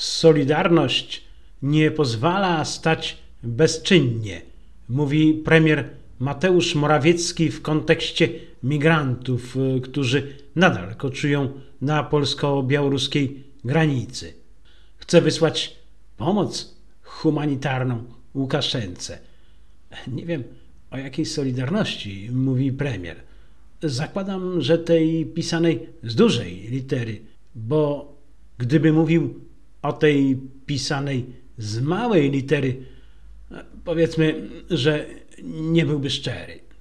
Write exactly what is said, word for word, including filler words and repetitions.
Solidarność nie pozwala stać bezczynnie, mówi premier Mateusz Morawiecki w kontekście migrantów, którzy nadal koczują na polsko-białoruskiej granicy. Chce wysłać pomoc humanitarną Łukaszence. Nie wiem, o jakiej solidarności mówi premier. Zakładam, że tej pisanej z dużej litery, bo gdyby mówił o tej pisanej z małej litery, powiedzmy, że nie byłby szczery.